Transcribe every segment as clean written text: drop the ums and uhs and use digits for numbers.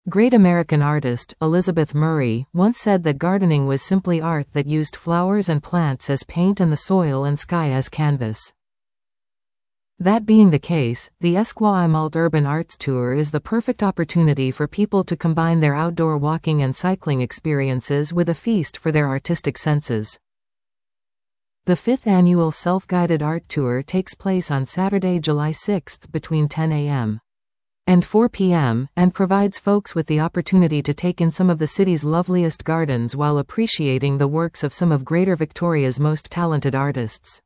Great American artist Elizabeth Murray once said that gardening was simply art that used flowers and plants as paint and the soil and sky as canvas. That being the case, the Esquimalt Urban Arts Tour is the perfect opportunity for people to combine their outdoor walking and cycling experiences with a feast for their artistic senses. The 5th annual self-guided art tour takes place on Saturday, July 6 between 10 a.m. and 4 p.m. and provides folks with the opportunity to take in some of the city's loveliest gardens while appreciating the works of some of Greater Victoria's most talented artists.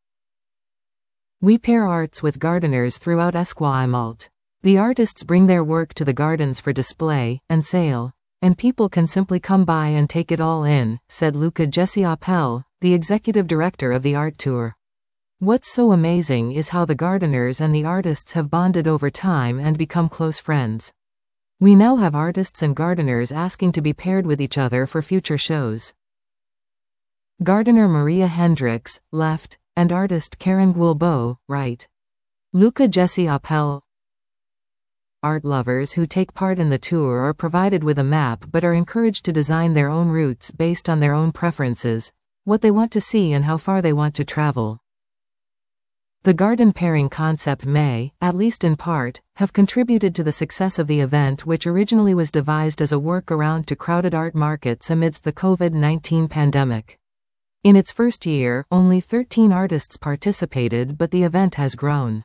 We pair arts with gardeners throughout Esquimalt. The artists bring their work to the gardens for display and sale, and people can simply come by and take it all in, said Luca Jesse Appel, the executive director of the art tour. What's so amazing is how the gardeners and the artists have bonded over time and become close friends. We now have artists and gardeners asking to be paired with each other for future shows. Gardener Maria Hendricks, left, and artist Karen Guilbeault, right. Luca Jesse Appel. Art lovers who take part in the tour are provided with a map but are encouraged to design their own routes based on their own preferences, what they want to see and how far they want to travel. The garden pairing concept may, at least in part, have contributed to the success of the event, which originally was devised as a workaround to crowded art markets amidst the COVID-19 pandemic. In its first year, only 13 artists participated, but the event has grown.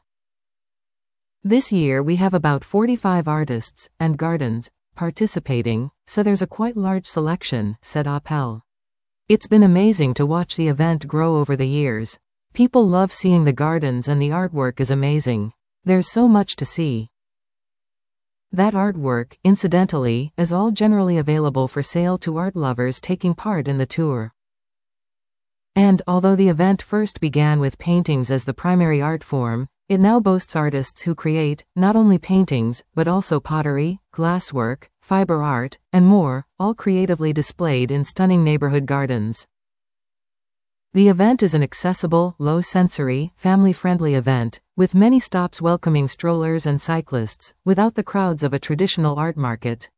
This year we have about 45 artists and gardens participating, so there's a quite large selection, said Appel. It's been amazing to watch the event grow over the years. People love seeing the gardens and the artwork is amazing. There's so much to see. That artwork, incidentally, is all generally available for sale to art lovers taking part in the tour. And, although the event first began with paintings as the primary art form, it now boasts artists who create, not only paintings, but also pottery, glasswork, fiber art, and more, all creatively displayed in stunning neighborhood gardens. The event is an accessible, low-sensory, family-friendly event, with many stops welcoming strollers and cyclists, without the crowds of a traditional art market.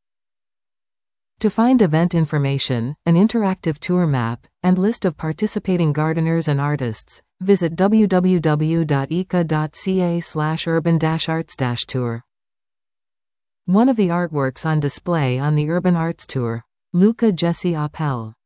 To find event information, an interactive tour map, and list of participating gardeners and artists, visit www.ica.ca/urban-arts-tour. One of the artworks on display on the Urban Arts Tour, Luca Jesse Appel.